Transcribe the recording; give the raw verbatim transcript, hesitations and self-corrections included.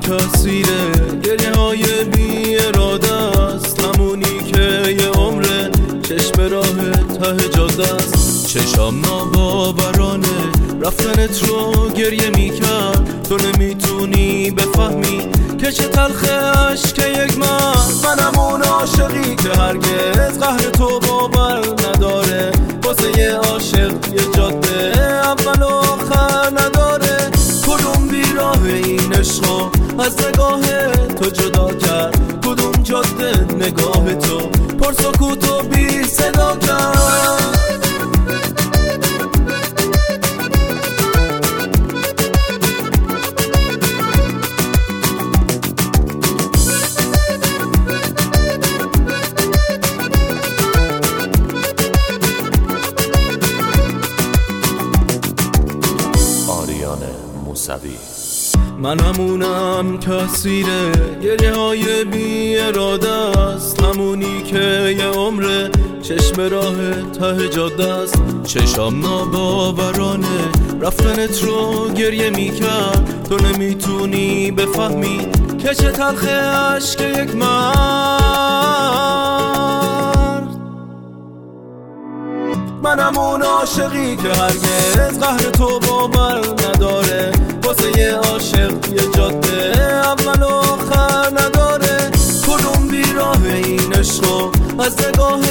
کثیره، گریه های بی اراده است، همونی که یه عمره چشم راه ته جاده است. چشام ناباورانه رفتنت رو گریه میکرد، تو نمیتونی بفهمی که چه تلخه عشق یک مرد. منم اون عاشقی که هرگز قهر تو باور نداره، واسه یه عاشق یه جاده اول و آخر نداره. کدوم بیراه این عشقو از نگاه تو جدا کرد، کدوم جاده نگاه تو پر سکوت و بی صدا کرد. من همونم کثیره، گریه های بی اراده است، همونی که یه عمره چشم راه ته جاده است. چشام ناباورانه رفتنت رو گریه میکرد، تو نمیتونی بفهمی که چه تلخه عشق یک مرد. منم اون عاشقی که هرگز قهر تو باور نداره، واسه یه عاشق یه جاده اول و آخر نداره. کدوم بیراه این عشقو از نگاه